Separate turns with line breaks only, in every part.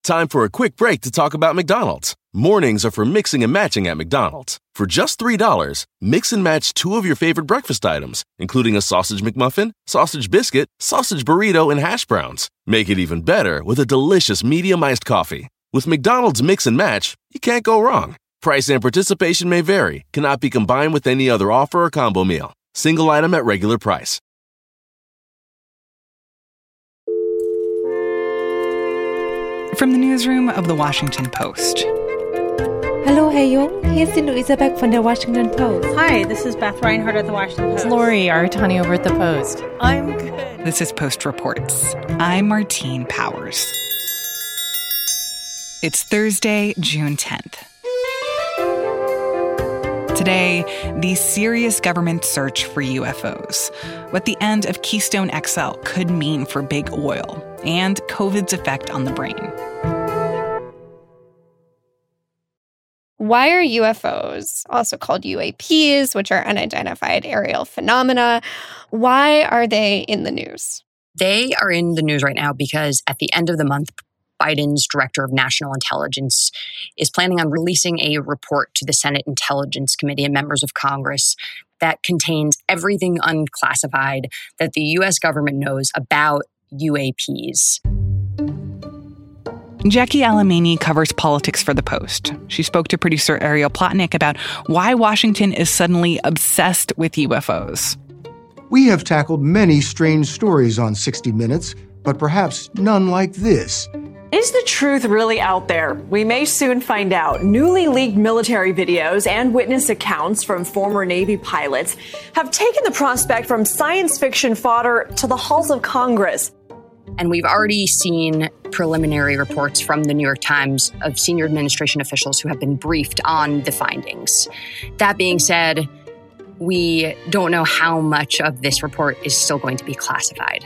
Time for a quick break to talk about McDonald's. Mornings are for mixing and matching at McDonald's. For just $3, mix and match 2 of your favorite breakfast items, including a sausage McMuffin, sausage biscuit, sausage burrito, and hash browns. Make it even better with a delicious medium iced coffee. With McDonald's Mix and Match, you can't go wrong. Price and participation may vary, cannot be combined with any other offer or combo meal. Single item at regular price.
From the newsroom of The Washington Post.
Hallo, Herr Jung. Hier ist die Luisa Beck von der Washington Post.
Hi, this is Beth Reinhardt at The Washington Post.
It's Lori Aratani over at The Post.
I'm good.
This is Post Reports. I'm Martine Powers. It's Thursday, June 10th. Today, the serious government search for UFOs, what the end of Keystone XL could mean for big oil, and COVID's effect on the brain.
Why are UFOs, also called UAPs, which are unidentified aerial phenomena, why are they in the news?
They are in the news right now because at the end of the month, Biden's director of national intelligence is planning on releasing a report to the Senate Intelligence Committee and members of Congress that contains everything unclassified that the U.S. government knows about UAPs.
Jackie Alamany covers politics for The Post. She spoke to producer Ariel Plotnick about why Washington is suddenly obsessed with UFOs.
We have tackled many strange stories on 60 Minutes, but perhaps none like this.
Is the truth really out there? We may soon find out. Newly leaked military videos and witness accounts from former Navy pilots have taken the prospect from science fiction fodder to the halls of Congress.
And we've already seen preliminary reports from the New York Times of senior administration officials who have been briefed on the findings. That being said, we don't know how much of this report is still going to be classified.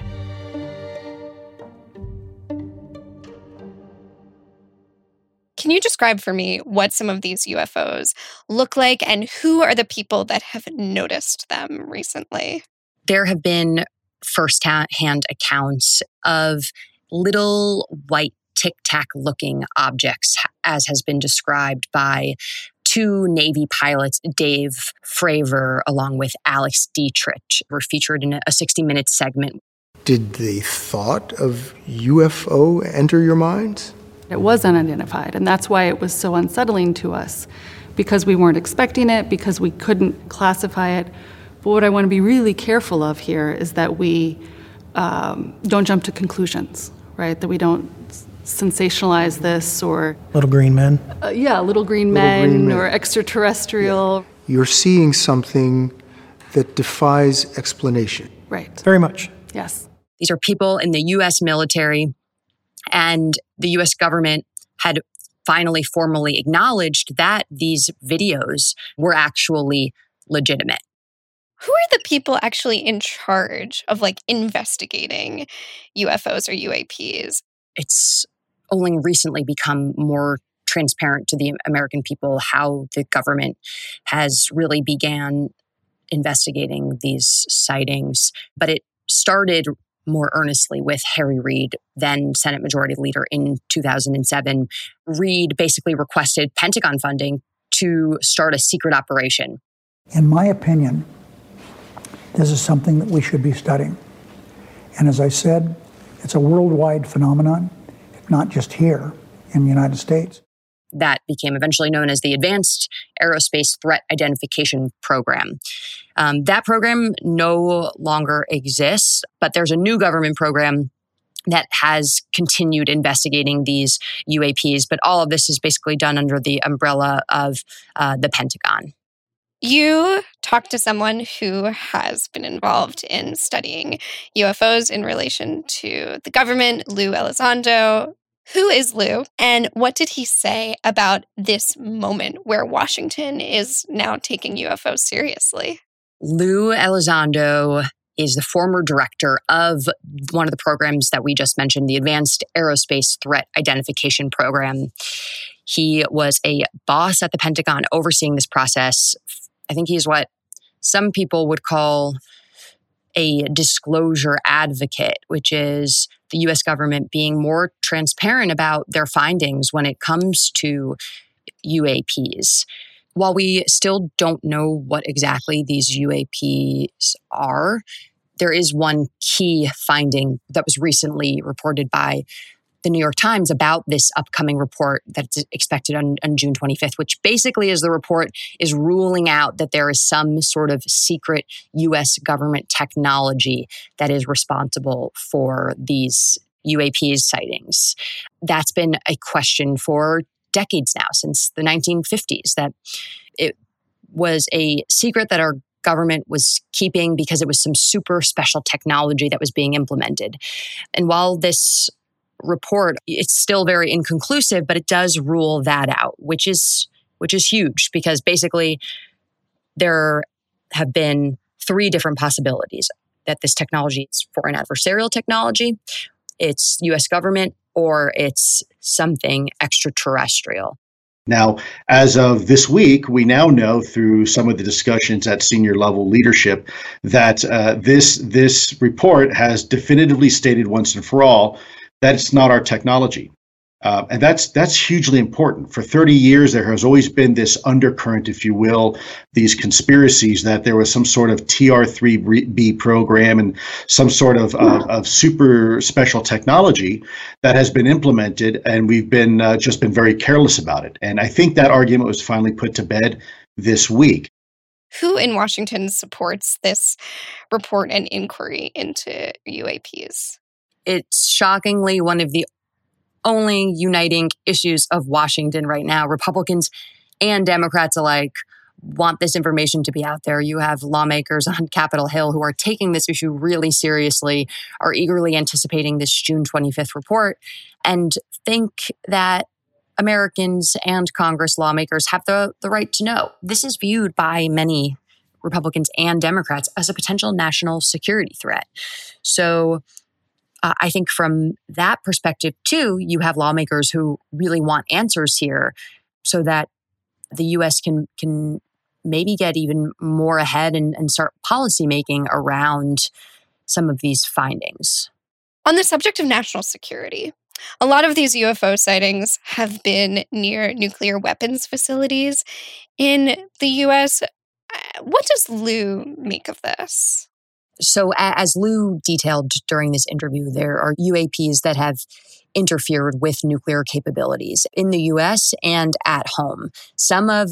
Can you describe for me what some of these UFOs look like and who are the people that have noticed them recently?
There have been first-hand accounts of little white tic-tac-looking objects, as has been described by 2 Navy pilots, Dave Fravor, along with Alex Dietrich, were featured in a 60 Minutes segment.
Did the thought of UFO enter your minds?
It was unidentified, and that's why it was so unsettling to us, because we weren't expecting it, because we couldn't classify it. But what I want to be really careful of here is that we don't jump to conclusions, right? That we don't sensationalize this or...
Little green men?
Little green men or extraterrestrial.
Yeah. You're seeing something that defies explanation.
Right.
Very much.
Yes.
These are people in the U.S. military, and the U.S. government had finally formally acknowledged that these videos were actually legitimate.
Who are the people actually in charge of investigating UFOs or UAPs?
It's only recently become more transparent to the American people how the government has really began investigating these sightings. But it started more earnestly with Harry Reid, then Senate Majority Leader in 2007. Reid basically requested Pentagon funding to start a secret operation.
In my opinion, this is something that we should be studying. And as I said, it's a worldwide phenomenon, not just here in the United States.
That became eventually known as the Advanced Aerospace Threat Identification Program. That program no longer exists, but there's a new government program that has continued investigating these UAPs. But all of this is basically done under the umbrella of the Pentagon.
You talked to someone who has been involved in studying UFOs in relation to the government, Lou Elizondo. Who is Lou, and what did he say about this moment where Washington is now taking UFOs seriously?
Lou Elizondo is the former director of one of the programs that we just mentioned, the Advanced Aerospace Threat Identification Program. He was a boss at the Pentagon overseeing this process. I think he's what some people would call a disclosure advocate, which is the U.S. government being more transparent about their findings when it comes to UAPs. While we still don't know what exactly these UAPs are, there is one key finding that was recently reported by the New York Times about this upcoming report that's expected on June 25th, which basically is the report is ruling out that there is some sort of secret U.S. government technology that is responsible for these UAPs sightings. That's been a question for decades now, since the 1950s, that it was a secret that our government was keeping because it was some super special technology that was being implemented. And while this report, it's still very inconclusive, but it does rule that out, which is huge, because basically there have been 3 different possibilities that this technology is foreign adversarial technology, it's U.S. government, or it's something extraterrestrial.
Now, as of this week, we now know through some of the discussions at senior level leadership that this report has definitively stated once and for all that it's not our technology. And that's hugely important. For 30 years, there has always been this undercurrent, if you will, these conspiracies that there was some sort of TR-3B program and some sort of super special technology that has been implemented, and we've been just been very careless about it. And I think that argument was finally put to bed this week.
Who in Washington supports this report and inquiry into UAPs?
It's shockingly one of the only uniting issues of Washington right now. Republicans and Democrats alike want this information to be out there. You have lawmakers on Capitol Hill who are taking this issue really seriously, are eagerly anticipating this June 25th report, and think that Americans and Congress lawmakers have the right to know. This is viewed by many Republicans and Democrats as a potential national security threat. So I think from that perspective, too, you have lawmakers who really want answers here so that the U.S. can maybe get even more ahead and start policymaking around some of these findings.
On the subject of national security, a lot of these UFO sightings have been near nuclear weapons facilities in the U.S. What does Lou make of this?
So as Lou detailed during this interview, there are UAPs that have interfered with nuclear capabilities in the U.S. and at home. Some of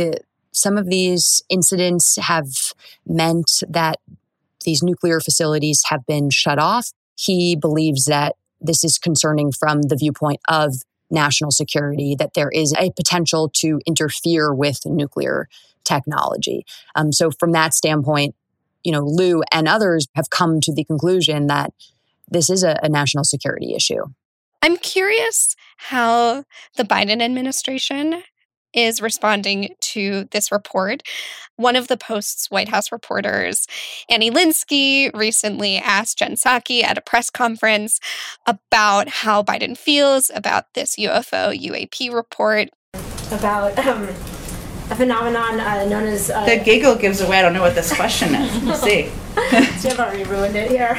these incidents have meant that these nuclear facilities have been shut off. He believes that this is concerning from the viewpoint of national security, that there is a potential to interfere with nuclear technology. So from that standpoint, Lou and others have come to the conclusion that this is a national security issue.
I'm curious how the Biden administration is responding to this report. One of the Post's White House reporters, Annie Linsky, recently asked Jen Psaki at a press conference about how Biden feels about this UFO-UAP report.
About a phenomenon known as...
the giggle gives away. I don't know what this question is. We'll see.
So I've already ruined it here.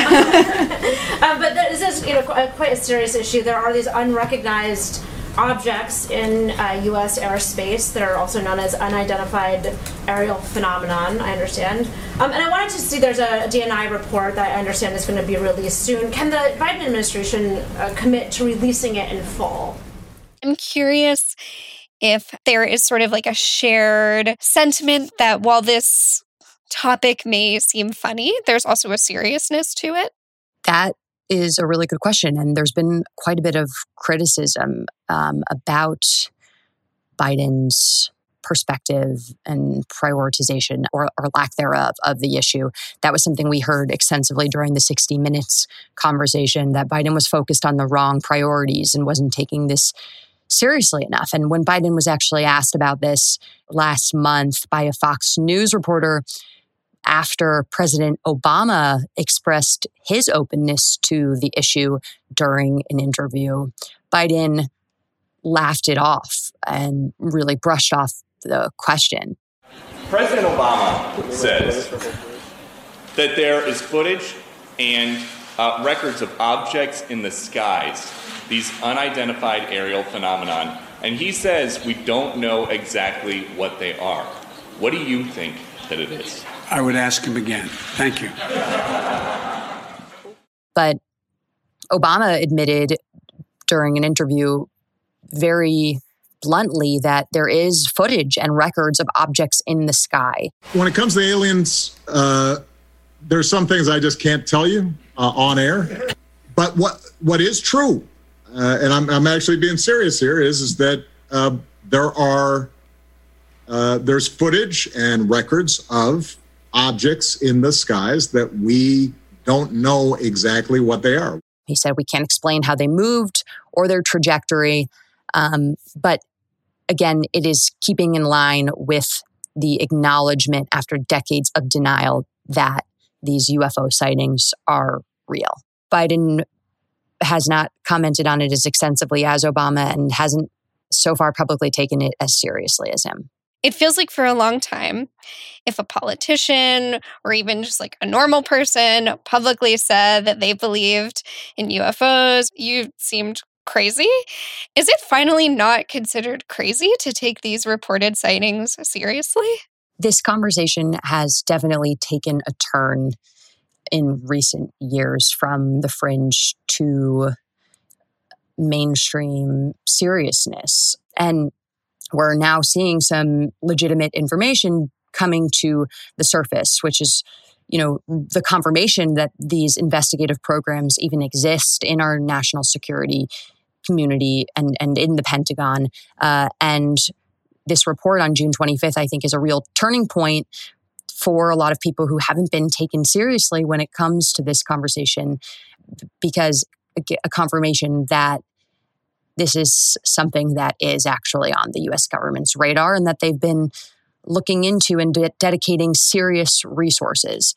But this is quite a serious issue. There are these unrecognized objects in U.S. airspace that are also known as unidentified aerial phenomenon, I understand. And I wanted to see, there's a DNI report that I understand is going to be released soon. Can the Biden administration commit to releasing it in fall?
I'm curious if there is sort of like a shared sentiment that while this topic may seem funny, there's also a seriousness to it.
That is a really good question. And there's been quite a bit of criticism about Biden's perspective and prioritization or lack thereof of the issue. That was something we heard extensively during the 60 Minutes conversation, that Biden was focused on the wrong priorities and wasn't taking this seriously enough. And when Biden was actually asked about this last month by a Fox News reporter, after President Obama expressed his openness to the issue during an interview, Biden laughed it off and really brushed off the question.
President Obama says that there is footage and records of objects in the skies, these unidentified aerial phenomenon, and he says we don't know exactly what they are. What do you think that it is?
I would ask him again. Thank you.
But Obama admitted during an interview very bluntly that there is footage and records of objects in the sky.
When it comes to aliens, there's some things I just can't tell you on air. But what is true, and I'm actually being serious here, is that there's footage and records of objects in the skies that we don't know exactly what they are.
He said we can't explain how they moved or their trajectory. But again, it is keeping in line with the acknowledgement after decades of denial that these UFO sightings are real. Biden has not commented on it as extensively as Obama and hasn't so far publicly taken it as seriously as him.
It feels like for a long time, if a politician or even just like a normal person publicly said that they believed in UFOs, you seemed crazy. Is it finally not considered crazy to take these reported sightings seriously?
This conversation has definitely taken a turn in recent years from the fringe to mainstream seriousness. And we're now seeing some legitimate information coming to the surface, which is, the confirmation that these investigative programs even exist in our national security community and in the Pentagon. And this report on June 25th, I think, is a real turning point for a lot of people who haven't been taken seriously when it comes to this conversation, because a confirmation that this is something that is actually on the U.S. government's radar and that they've been looking into and dedicating serious resources.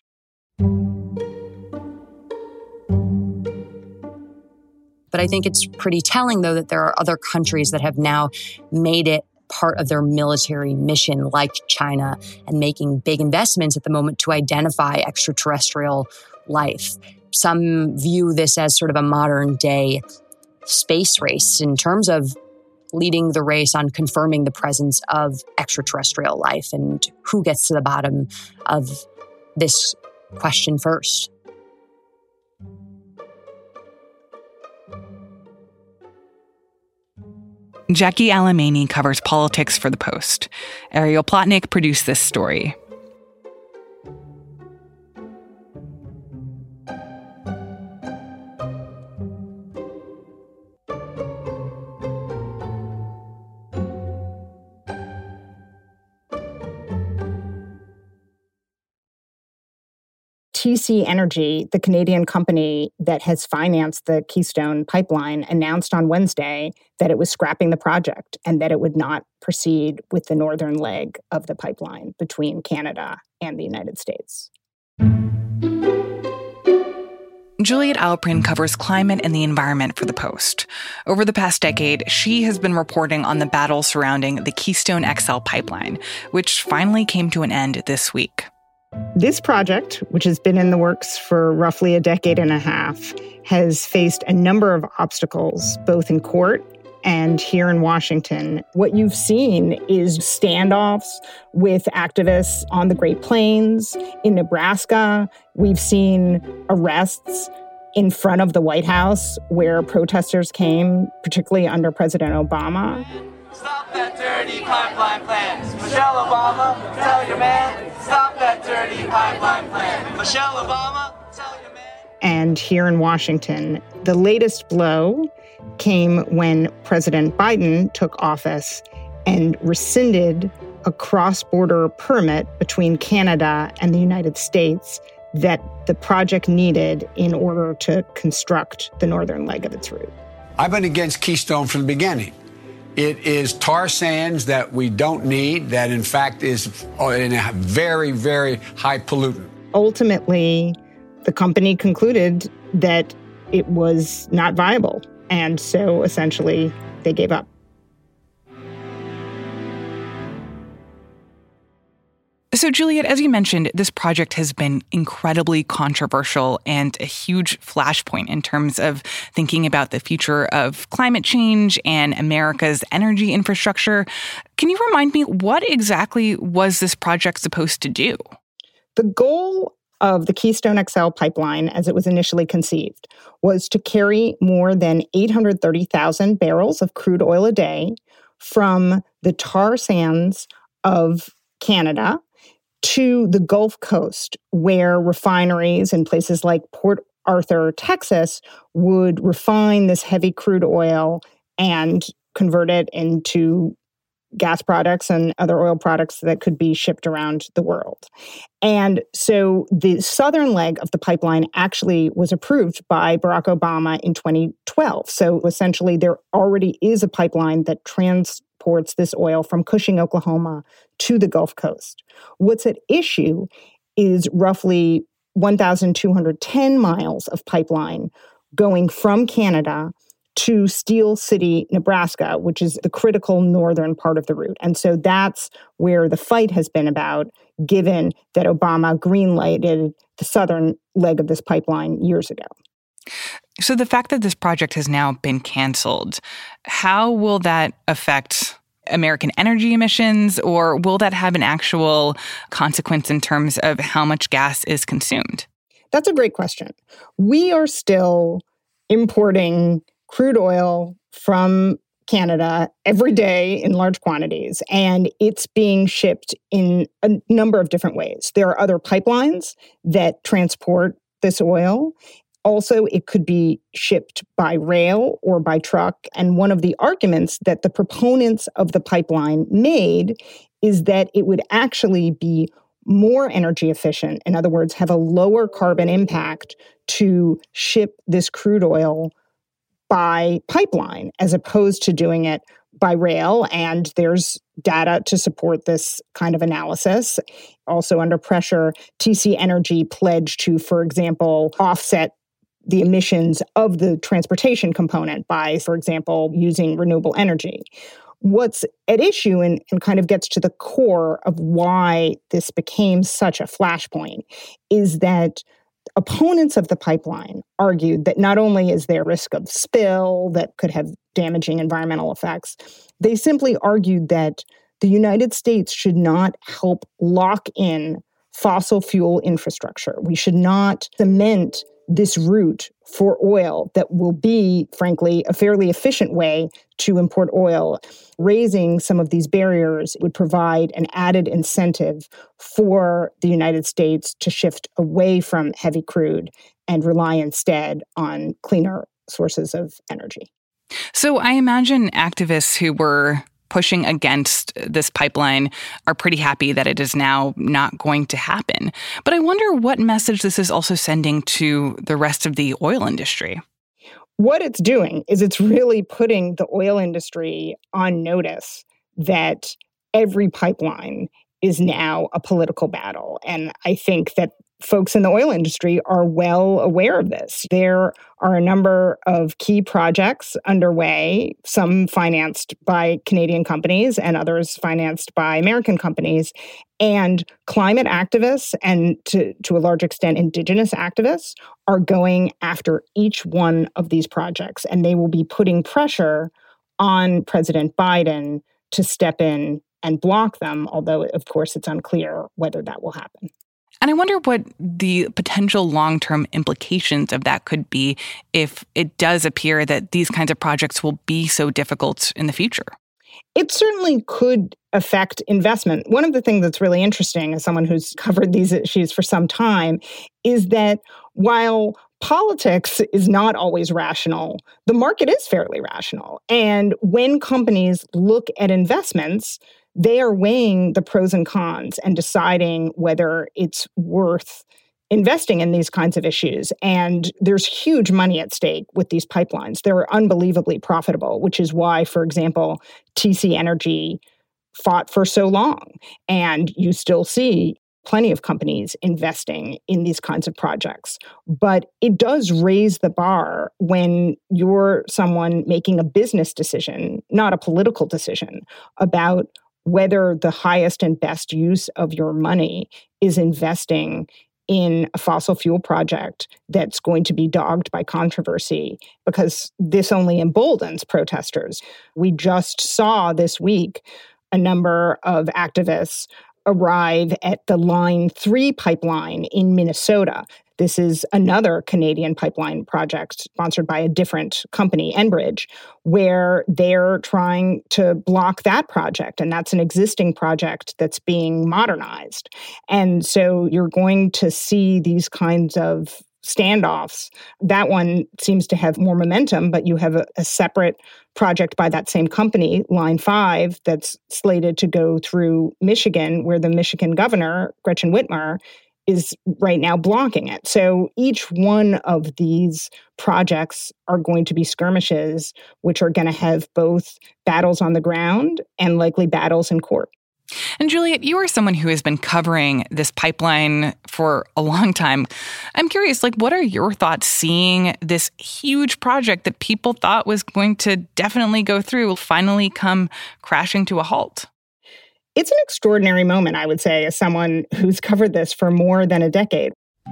But I think it's pretty telling, though, that there are other countries that have now made it part of their military mission, like China, and making big investments at the moment to identify extraterrestrial life. Some view this as sort of a modern day space race in terms of leading the race on confirming the presence of extraterrestrial life and who gets to the bottom of this question first.
Jackie Alemany covers politics for The Post. Ariel Plotnick produced this story.
TC Energy, the Canadian company that has financed the Keystone Pipeline, announced on Wednesday that it was scrapping the project and that it would not proceed with the northern leg of the pipeline between Canada and the United States.
Juliet Alprin covers climate and the environment for The Post. Over the past decade, she has been reporting on the battle surrounding the Keystone XL pipeline, which finally came to an end this week.
This project, which has been in the works for roughly a decade and a half, has faced a number of obstacles, both in court and here in Washington. What you've seen is standoffs with activists on the Great Plains. In Nebraska, we've seen arrests in front of the White House where protesters came, particularly under President Obama.
Stop that dirty pipeline plan. Michelle Obama, tell your man. Stop that dirty pipeline plan. Michelle Obama, tell your man.
And here in Washington, the latest blow came when President Biden took office and rescinded a cross-border permit between Canada and the United States that the project needed in order to construct the northern leg of its route.
I've been against Keystone from the beginning. It is tar sands that we don't need, that in fact is in a very, very high pollutant.
Ultimately, the company concluded that it was not viable, and so essentially they gave up.
So, Juliet, as you mentioned, this project has been incredibly controversial and a huge flashpoint in terms of thinking about the future of climate change and America's energy infrastructure. Can you remind me, what exactly was this project supposed to do?
The goal of the Keystone XL pipeline, as it was initially conceived, was to carry more than 830,000 barrels of crude oil a day from the tar sands of Canada to the Gulf Coast, where refineries in places like Port Arthur, Texas, would refine this heavy crude oil and convert it into gas products and other oil products that could be shipped around the world. And so the southern leg of the pipeline actually was approved by Barack Obama in 2012. So essentially, there already is a pipeline that transports this oil from Cushing, Oklahoma to the Gulf Coast. What's at issue is roughly 1,210 miles of pipeline going from Canada to Steel City, Nebraska, which is the critical northern part of the route. And so that's where the fight has been about, given that Obama greenlighted the southern leg of this pipeline years ago.
So the fact that this project has now been canceled, how will that affect American energy emissions, or will that have an actual consequence in terms of how much gas is consumed?
That's a great question. We are still importing crude oil from Canada every day in large quantities, and it's being shipped in a number of different ways. There are other pipelines that transport this oil. Also, it could be shipped by rail or by truck. And one of the arguments that the proponents of the pipeline made is that it would actually be more energy efficient, in other words, have a lower carbon impact to ship this crude oil by pipeline as opposed to doing it by rail. And there's data to support this kind of analysis. Also under pressure, TC Energy pledged to, for example, offset the emissions of the transportation component by, for example, using renewable energy. What's at issue and kind of gets to the core of why this became such a flashpoint is that opponents of the pipeline argued that not only is there risk of spill that could have damaging environmental effects, they simply argued that the United States should not help lock in fossil fuel infrastructure. We should not cement this route for oil that will be, frankly, a fairly efficient way to import oil. Raising some of these barriers would provide an added incentive for the United States to shift away from heavy crude and rely instead on cleaner sources of energy.
So I imagine activists who were pushing against this pipeline are pretty happy that it is now not going to happen. But I wonder what message this is also sending to the rest of the oil industry.
What it's doing is it's really putting the oil industry on notice that every pipeline is now a political battle. And I think that folks in the oil industry are well aware of this. There are a number of key projects underway, some financed by Canadian companies and others financed by American companies. And climate activists and to a large extent Indigenous activists are going after each one of these projects. And they will be putting pressure on President Biden to step in and block them, although, of course, it's unclear whether that will happen.
And I wonder what the potential long-term implications of that could be if it does appear that these kinds of projects will be so difficult in the future.
It certainly could affect investment. One of the things that's really interesting as someone who's covered these issues for some time is that while politics is not always rational, the market is fairly rational. And when companies look at investments, they are weighing the pros and cons and deciding whether it's worth investing in these kinds of issues. And there's huge money at stake with these pipelines. They're unbelievably profitable, which is why, for example, TC Energy fought for so long. And you still see plenty of companies investing in these kinds of projects. But it does raise the bar when you're someone making a business decision, not a political decision, about whether the highest and best use of your money is investing in a fossil fuel project that's going to be dogged by controversy, because this only emboldens protesters. We just saw this week a number of activists arrive at the Line 3 pipeline in Minnesota. This is another Canadian pipeline project sponsored by a different company, Enbridge, where they're trying to block that project. And that's an existing project that's being modernized. And so you're going to see these kinds of standoffs. That one seems to have more momentum, but you have a separate project by that same company, Line 5, that's slated to go through Michigan, where the Michigan governor, Gretchen Whitmer, is right now blocking it. So each one of these projects are going to be skirmishes, which are going to have both battles on the ground and likely battles in court.
And Juliet, you are someone who has been covering this pipeline for a long time. I'm curious, what are your thoughts seeing this huge project that people thought was going to definitely go through finally come crashing to a halt?
It's an extraordinary moment, I would say, as someone who's covered this for more than a decade.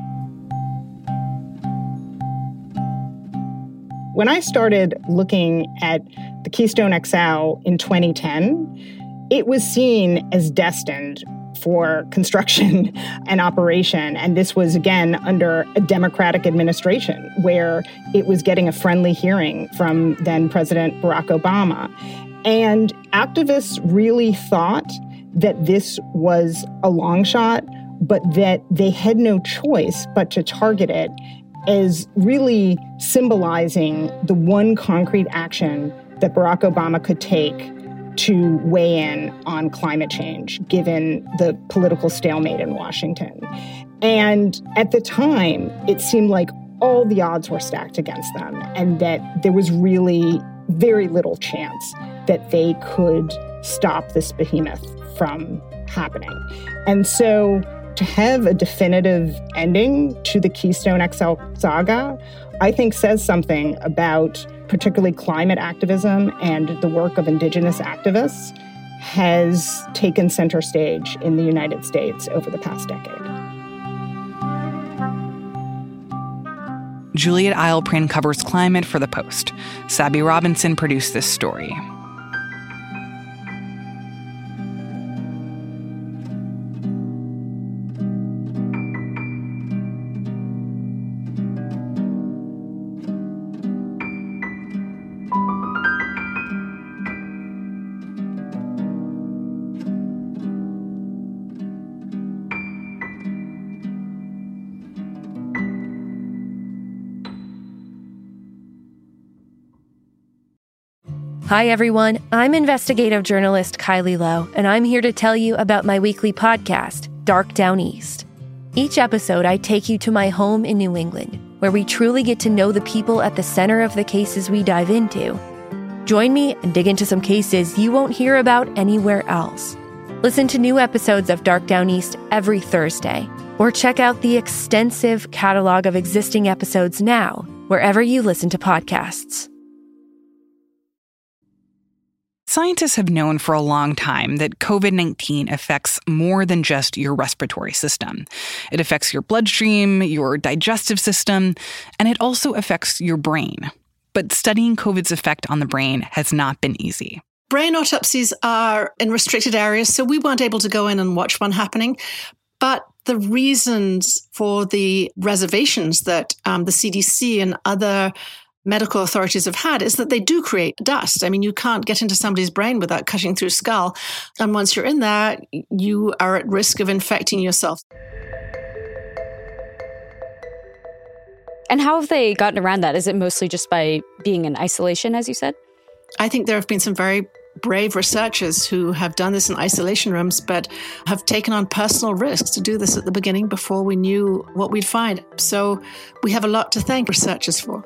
When I started looking at the Keystone XL in 2010, it was seen as destined for construction and operation. And this was, again, under a Democratic administration where it was getting a friendly hearing from then President Barack Obama. And activists really thought that this was a long shot, but that they had no choice but to target it as really symbolizing the one concrete action that Barack Obama could take to weigh in on climate change, given the political stalemate in Washington. And at the time, it seemed like all the odds were stacked against them, and that there was really very little chance that they could stop this behemoth from happening. And so to have a definitive ending to the Keystone XL saga, I think says something about particularly climate activism, and the work of Indigenous activists has taken center stage in the United States over the past decade.
Juliet Eilperin covers climate for The Post. Sabby Robinson produced this story.
Hi, everyone. I'm investigative journalist Kylie Lowe, and I'm here to tell you about my weekly podcast, Dark Down East. Each episode, I take you to my home in New England, where we truly get to know the people at the center of the cases we dive into. Join me and dig into some cases you won't hear about anywhere else. Listen to new episodes of Dark Down East every Thursday, or check out the extensive catalog of existing episodes now, wherever you listen to podcasts.
Scientists have known for a long time that COVID-19 affects more than just your respiratory system. It affects your bloodstream, your digestive system, and it also affects your brain. But studying COVID's effect on the brain has not been easy.
Brain autopsies are in restricted areas, so we weren't able to go in and watch one happening. But the reasons for the reservations that the CDC and other medical authorities have had is that they do create dust. I mean, you can't get into somebody's brain without cutting through skull. And once you're in there, you are at risk of infecting yourself.
And how have they gotten around that? Is it mostly just by being in isolation, as you said?
I think there have been some very brave researchers who have done this in isolation rooms, but have taken on personal risks to do this at the beginning before we knew what we'd find. So we have a lot to thank researchers for.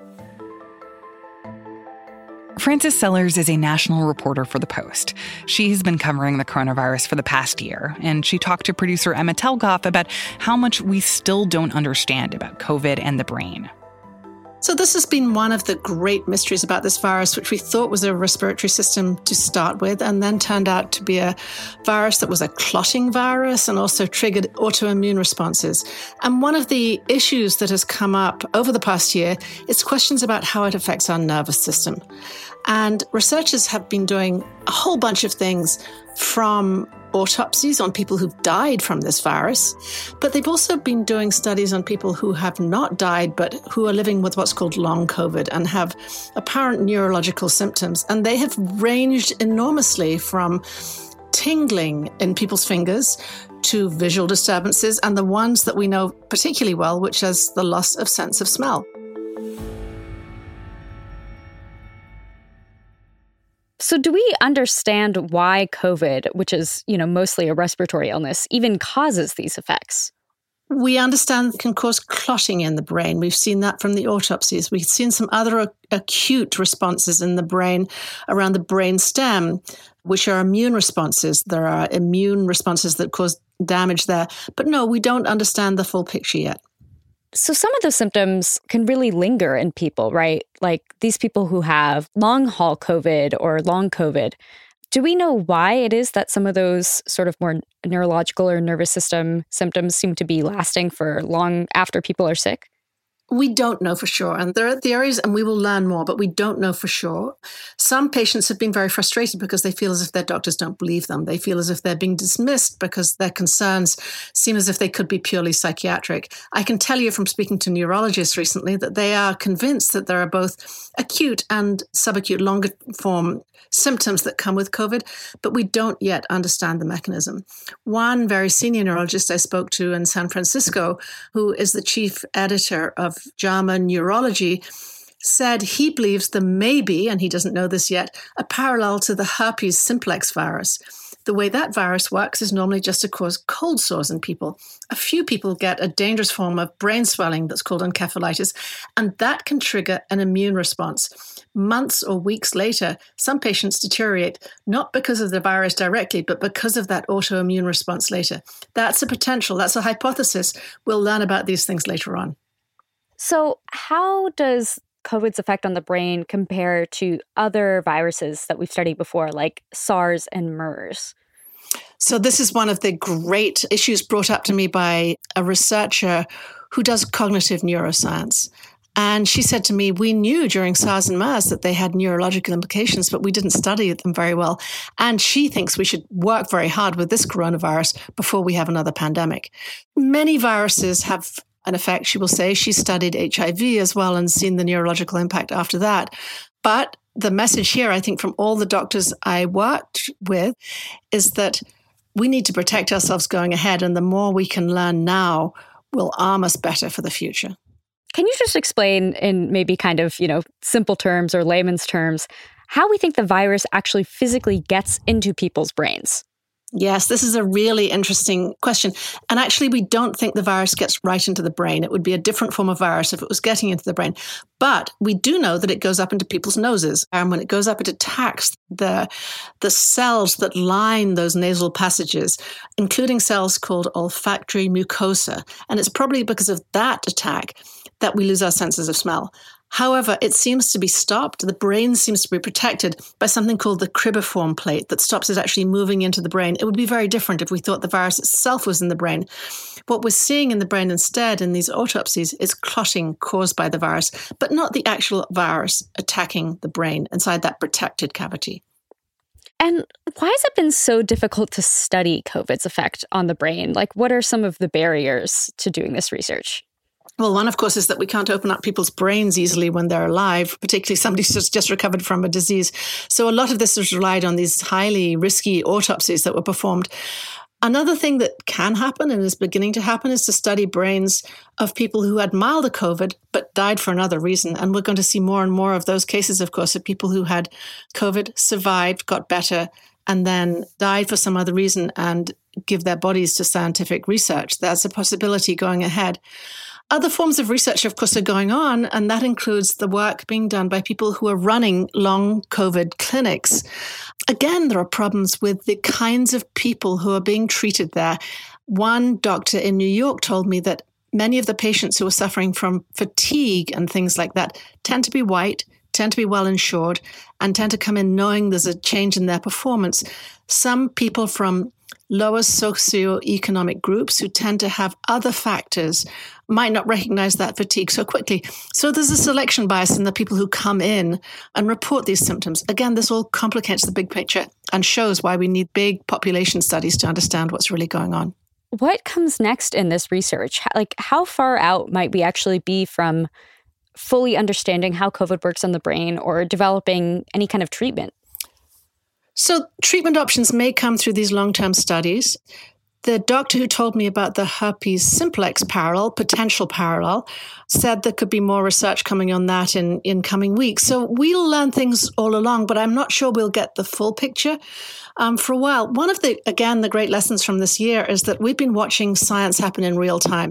Frances Sellers is a national reporter for The Post. She has been covering the coronavirus for the past year, and she talked to producer Emma Telgoff about how much we still don't understand about COVID and the brain.
So this has been one of the great mysteries about this virus, which we thought was a respiratory system to start with, and then turned out to be a virus that was a clotting virus and also triggered autoimmune responses. And one of the issues that has come up over the past year is questions about how it affects our nervous system. And researchers have been doing a whole bunch of things, from autopsies on people who've died from this virus, but they've also been doing studies on people who have not died, but who are living with what's called long COVID and have apparent neurological symptoms. And they have ranged enormously from tingling in people's fingers to visual disturbances, and the ones that we know particularly well, which is the loss of sense of smell.
So do we understand why COVID, which is, mostly a respiratory illness, even causes these effects?
We understand it can cause clotting in the brain. We've seen that from the autopsies. We've seen some other acute responses in the brain around the brain stem, which are immune responses. There are immune responses that cause damage there. But no, we don't understand the full picture yet.
So some of those symptoms can really linger in people, right? Like these people who have long-haul COVID or long COVID. Do we know why it is that some of those sort of more neurological or nervous system symptoms seem to be lasting for long after people are sick?
We don't know for sure. And there are theories, and we will learn more, but we don't know for sure. Some patients have been very frustrated because they feel as if their doctors don't believe them. They feel as if they're being dismissed because their concerns seem as if they could be purely psychiatric. I can tell you from speaking to neurologists recently that they are convinced that there are both acute and subacute longer form symptoms that come with COVID, but we don't yet understand the mechanism. One very senior neurologist I spoke to in San Francisco, who is the chief editor of JAMA Neurology, said he believes there may be, and he doesn't know this yet, a parallel to the herpes simplex virus. The way that virus works is normally just to cause cold sores in people. A few people get a dangerous form of brain swelling that's called encephalitis, and that can trigger an immune response. Months or weeks later, some patients deteriorate, not because of the virus directly, but because of that autoimmune response later. That's a potential, that's a hypothesis. We'll learn about these things later on.
So how does COVID's effect on the brain compare to other viruses that we've studied before, like SARS and MERS?
So this is one of the great issues brought up to me by a researcher who does cognitive neuroscience. And she said to me, we knew during SARS and MERS that they had neurological implications, but we didn't study them very well. And she thinks we should work very hard with this coronavirus before we have another pandemic. Many viruses have an effect, she will say. She studied HIV as well and seen the neurological impact after that. But the message here, I think, from all the doctors I worked with is that we need to protect ourselves going ahead. And the more we can learn now will arm us better for the future.
Can you just explain in maybe kind of, simple terms or layman's terms, how we think the virus actually physically gets into people's brains?
Yes, this is a really interesting question. And actually, we don't think the virus gets right into the brain. It would be a different form of virus if it was getting into the brain. But we do know that it goes up into people's noses. And when it goes up, it attacks the cells that line those nasal passages, including cells called olfactory mucosa. And it's probably because of that attack that we lose our senses of smell. However, it seems to be stopped. The brain seems to be protected by something called the cribriform plate that stops it actually moving into the brain. It would be very different if we thought the virus itself was in the brain. What we're seeing in the brain instead in these autopsies is clotting caused by the virus, but not the actual virus attacking the brain inside that protected cavity.
And why has it been so difficult to study COVID's effect on the brain? Like, what are some of the barriers to doing this research?
Well, one, of course, is that we can't open up people's brains easily when they're alive, particularly somebody who's just recovered from a disease. So a lot of this has relied on these highly risky autopsies that were performed. Another thing that can happen and is beginning to happen is to study brains of people who had milder COVID but died for another reason. And we're going to see more and more of those cases, of course, of people who had COVID, survived, got better, and then died for some other reason and give their bodies to scientific research. That's a possibility going ahead. Other forms of research, of course, are going on, and that includes the work being done by people who are running long COVID clinics. Again, there are problems with the kinds of people who are being treated there. One doctor in New York told me that many of the patients who are suffering from fatigue and things like that tend to be white, tend to be well insured, and tend to come in knowing there's a change in their performance. Some people from lower socioeconomic groups who tend to have other factors might not recognize that fatigue so quickly. So there's a selection bias in the people who come in and report these symptoms. Again, this all complicates the big picture and shows why we need big population studies to understand what's really going on.
What comes next in this research? Like, how far out might we actually be from fully understanding how COVID works on the brain or developing any kind of treatment?
So treatment options may come through these long-term studies. The doctor who told me about the herpes simplex potential parallel, said there could be more research coming on that in coming weeks. So we'll learn things all along, but I'm not sure we'll get the full picture for a while. One of the great lessons from this year is that we've been watching science happen in real time.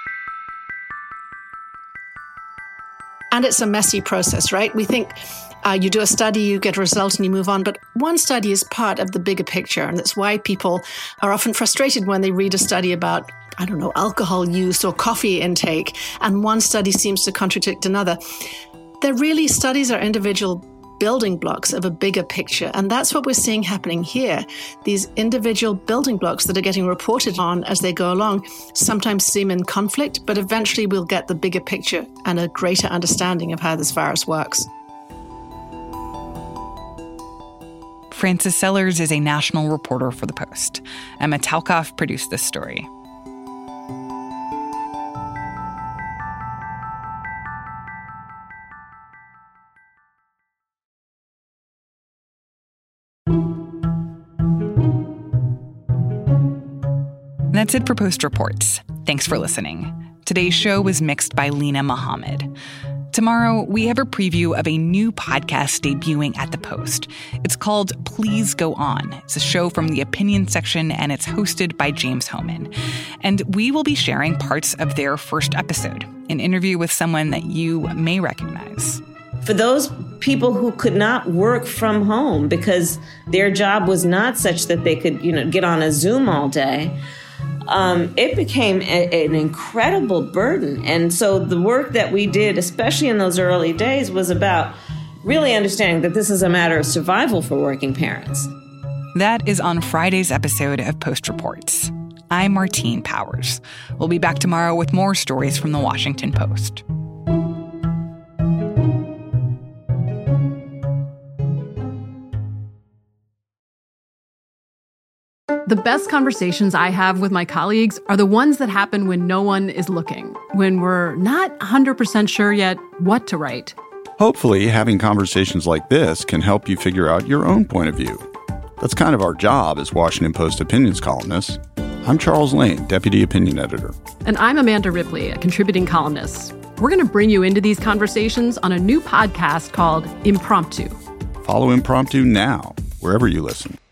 And it's a messy process, right? We think you do a study, you get a result, and you move on. But one study is part of the bigger picture. And that's why people are often frustrated when they read a study about, alcohol use or coffee intake, and one study seems to contradict another. Studies are individual building blocks of a bigger picture. And that's what we're seeing happening here. These individual building blocks that are getting reported on as they go along sometimes seem in conflict, but eventually we'll get the bigger picture and a greater understanding of how this virus works.
Frances Sellers is a national reporter for The Post. Emma Talkoff produced this story. That's it for Post Reports. Thanks for listening. Today's show was mixed by Lena Mohammed. Tomorrow, we have a preview of a new podcast debuting at The Post. It's called Please Go On. It's a show from the opinion section, and it's hosted by James Hohmann. And we will be sharing parts of their first episode, an interview with someone that you may recognize.
For those people who could not work from home because their job was not such that they could, get on a Zoom all day, it became an incredible burden. And so the work that we did, especially in those early days, was about really understanding that this is a matter of survival for working parents.
That is on Friday's episode of Post Reports. I'm Martine Powers. We'll be back tomorrow with more stories from The Washington Post.
The best conversations I have with my colleagues are the ones that happen when no one is looking, when we're not 100% sure yet what to write.
Hopefully, having conversations like this can help you figure out your own point of view. That's kind of our job as Washington Post opinions columnists. I'm Charles Lane, Deputy Opinion Editor.
And I'm Amanda Ripley, a contributing columnist. We're going to bring you into these conversations on a new podcast called Impromptu.
Follow Impromptu now, wherever you listen.